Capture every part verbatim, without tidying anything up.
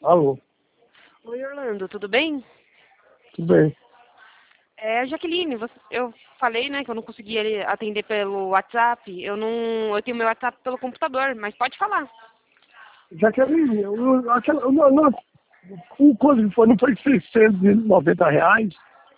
Alô, Oi, Orlando, tudo bem? tudo bem? É, Jaqueline, você- eu falei, né, que eu não conseguia ele atender pelo WhatsApp. Eu não, eu tenho meu WhatsApp pelo computador, mas pode falar. Jaqueline, eu, eu- aquela, eu não, não, o coisa que foi, não foi seiscentos e noventa reais,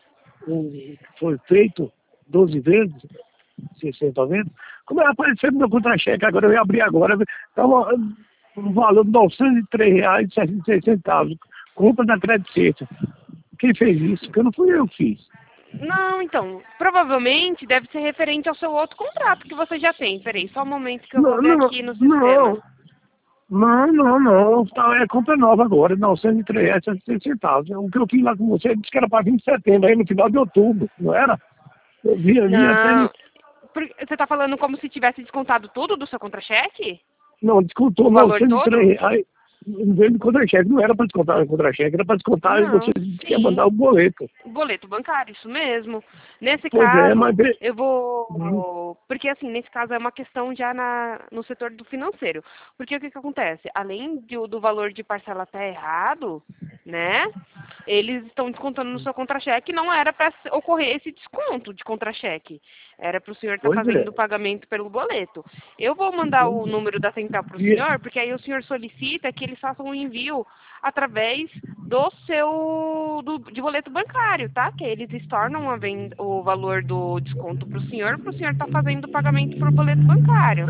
o que foi feito doze vezes, seiscentos e noventa. Como é aparecendo no meu contra-cheque, agora eu ia abrir agora, estava um valor de novecentos e três reais e sessenta e seis centavos, compra da Crédito Sexta. Quem fez isso? Porque não fui eu que fiz. Não, então, provavelmente deve ser referente ao seu outro contrato que você já tem. Peraí, só um momento que eu vou Não, ver não, aqui no sistema. não. Não, não, não. Tá, é compra nova agora, novecentos e três reais e sessenta e seis centavos. O que eu fiz lá com você disse que era para vinte de setembro, aí no final de outubro, não era? Eu vi, eu vi até. Não, por- você está falando como se tivesse descontado tudo do seu contra-cheque? Não, descontou O valor novecentos e três todo? reais. Em vez de contra-cheque, não era para descontar o contra-cheque, era para descontar e você Não, disse que ia sim. mandar o boleto. Boleto bancário, isso mesmo. Nesse Pois é, mas. caso, vê- eu Hum, vou. Porque, assim, nesse caso é uma questão já na, no setor do financeiro. Porque o que, que acontece? Além de- do valor de parcela estar errado, né? Eles estão descontando no seu contra-cheque. Não era para ocorrer esse desconto de contra-cheque. Era para o senhor estar Pois fazendo o é. pagamento pelo boleto. Eu vou mandar o Pois é. número da central para o E, senhor, porque aí o senhor solicita que eles façam um envio através do seu do, de boleto bancário, tá? Que eles estornam a venda, o valor do desconto para o senhor, para o senhor estar fazendo o pagamento por boleto bancário.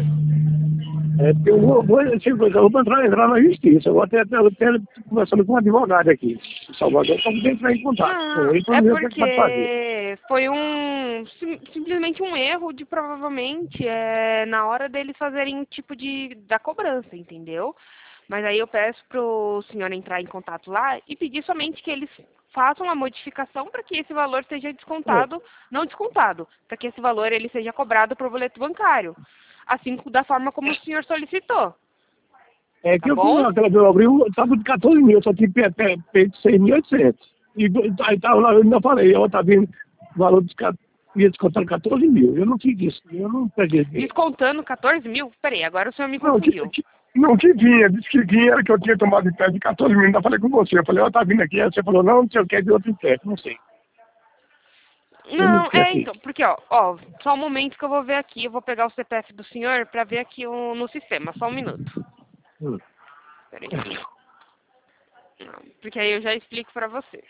é, porque eu vou, vou, tipo, eu vou entrar, entrar na justiça. Eu vou até, até, até conversando com um advogado aqui, em Salvador, para poder entrar em contato com Não, ele para é ver o que é que pode fazer. porque foi um sim- simplesmente um erro de provavelmente é, na hora deles fazerem o tipo de da cobrança, entendeu? Mas aí eu peço pro senhor entrar em contato lá e pedir somente que eles façam a modificação para que esse valor seja É. descontado, não descontado, para que esse valor ele seja cobrado por boleto bancário, assim da forma como o senhor solicitou, É tá que eu, bom? aquela que eu abri, estava de quatorze mil, só tinha pe- pe- feito seis mil e oitocentos. E aí tava lá, eu ainda falei, ó, tá vindo o valor dos ca- ia descontar quatorze mil. Eu não fiz isso, eu não peguei dinheiro. Descontando quatorze mil? Peraí, agora o senhor me Não, que, confundiu. que, não, que vinha, disse que vinha, era que eu tinha tomado de pé de quatorze mil, ainda falei com você. Eu falei, ó, tá vindo aqui, aí você falou, não, não sei o que, é de outro empréstimo, não sei. Eu não Não, é esqueci. então, porque ó, ó, só um momento que eu vou ver aqui, eu vou pegar o C P F do senhor para ver aqui o- no sistema, só um minuto. Hum. Peraí. Não, porque aí eu já explico para você.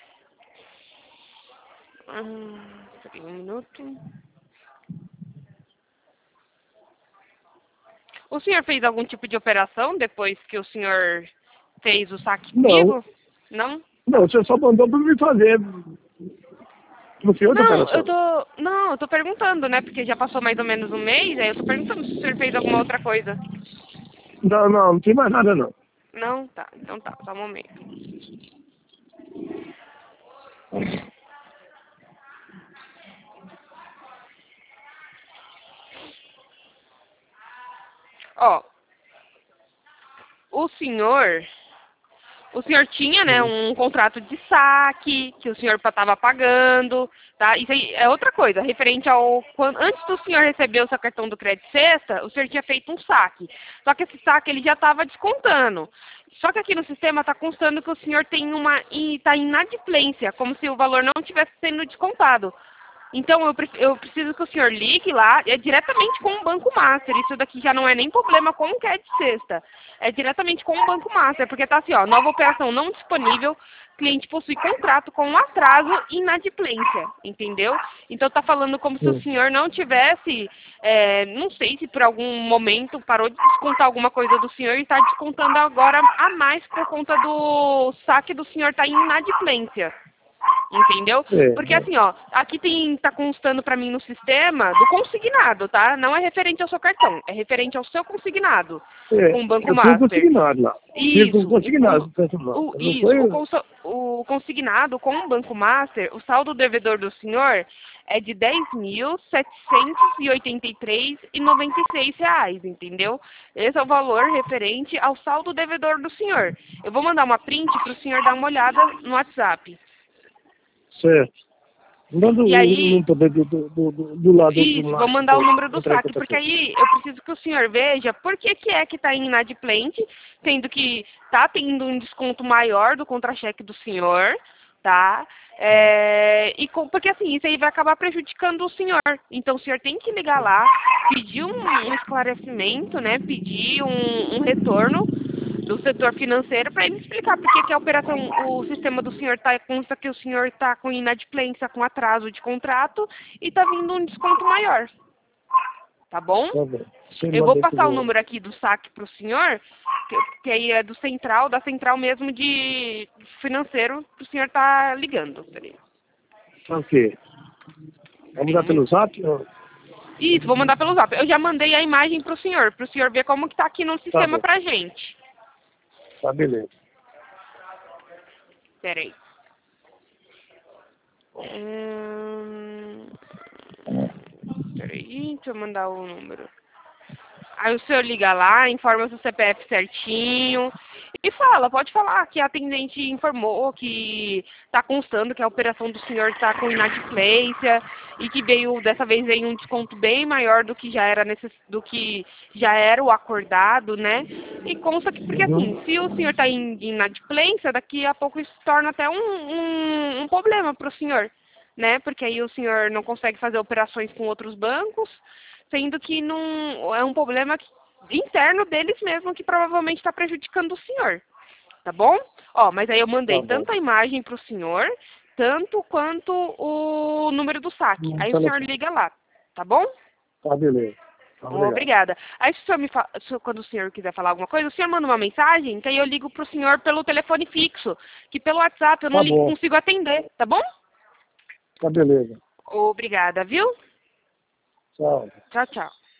Hum, peraí um minuto. O senhor fez algum tipo de operação depois que o senhor fez o saque Não, comigo? Não? não, você só mandou para me fazer, não foi outra Não, eu operação. tô. Não, eu tô perguntando, né? Porque já passou mais ou menos um mês, aí eu tô perguntando se o senhor fez alguma outra coisa. Não, não, não tem mais nada não. Não? Tá, então tá, só um momento. Ó, o senhor. O senhor tinha, né, Hum. um contrato de saque que o senhor estava pagando, tá? Isso aí é outra coisa, referente ao quando, antes do senhor receber o seu cartão do crédito sexta, o senhor tinha feito um saque. Só que esse saque ele já estava descontando. Só que aqui no sistema está constando que o senhor tem uma está em inadimplência, como se o valor não estivesse sendo descontado. Então, eu, pre- eu preciso que o senhor ligue lá, é diretamente com o Banco Master. Isso daqui já não é nem problema com o C A D Sexta. É diretamente com o Banco Master, porque tá assim, ó, nova operação não disponível, cliente possui contrato com atraso e inadimplência, entendeu? Então tá falando como se o Hum. senhor não tivesse, é, não sei se por algum momento parou de descontar alguma coisa do senhor e está descontando agora a mais por conta do saque do senhor tá em inadimplência. Entendeu? É, Porque é. assim, ó, aqui tem, tá constando pra mim no sistema do consignado, tá? Não é referente ao seu cartão, é referente ao seu consignado É, com o Banco eu tenho Master. consignado lá. Fico com Isso, o, consignado, con- peço mal. o- Não isso, o, foi. conso- o consignado com o Banco Master, o saldo devedor do senhor é de dez mil setecentos e oitenta e três e noventa e seis reais, entendeu? Esse é o valor referente ao saldo devedor do senhor. Eu vou mandar uma print para o senhor dar uma olhada no WhatsApp. Certo. Manda E o aí- número também do, do, do, do- do lado Isso, do vou mandar o número do entrar em saque, contato. porque aí eu preciso que o senhor veja por que, que é que está inadimplente, sendo que está tendo um desconto maior do contra-cheque do senhor, tá? É, e com, porque assim, isso aí vai acabar prejudicando o senhor. Então o senhor tem que ligar lá, pedir um, um esclarecimento, né? Pedir um, um retorno do setor financeiro para ele explicar por que que a operação, o sistema do senhor tá, consta que o senhor está com inadimplência, com atraso de contrato e está vindo um desconto maior. Tá bom? Tá bom. Você Eu manda vou aí passar o pro- número aqui do saque para o senhor, que, que aí é do central, da central mesmo de financeiro, que o senhor está ligando. Peraí. Tá ok. Vai mandar pelo zap? Ó, Isso, vou mandar pelo zap. Eu já mandei a imagem para o senhor, para o senhor ver como que está aqui no sistema bom. para gente. Tá, beleza. Peraí. Hum... Peraí, deixa eu mandar o número. Aí o senhor liga lá, informa seu C P F certinho e fala, pode falar que a atendente informou que está constando que a operação do senhor está com inadimplência e que veio, dessa vez veio um desconto bem maior do que já era necess... do que já era o acordado, né? E consta que, porque assim, se o senhor está em inadimplência, daqui a pouco isso se torna até um, um, um problema para o senhor, né? Porque aí o senhor não consegue fazer operações com outros bancos, sendo que não, é um problema que- interno deles mesmo que provavelmente está prejudicando o senhor. Tá bom? Ó, mas aí eu mandei Tá bom. tanto a imagem para o senhor, tanto quanto o número do saque. Hum, Aí tá o senhor legal. liga lá. Tá bom? Tá, beleza. Tá, legal. Obrigada. Aí se o senhor me fa... se- quando o senhor quiser falar alguma coisa, o senhor manda uma mensagem, que aí eu ligo para o senhor pelo telefone fixo, que pelo WhatsApp eu não Tá ligo, bom. consigo atender. Tá bom? Tá, beleza. Obrigada, viu? Tchau. Tchau, tchau.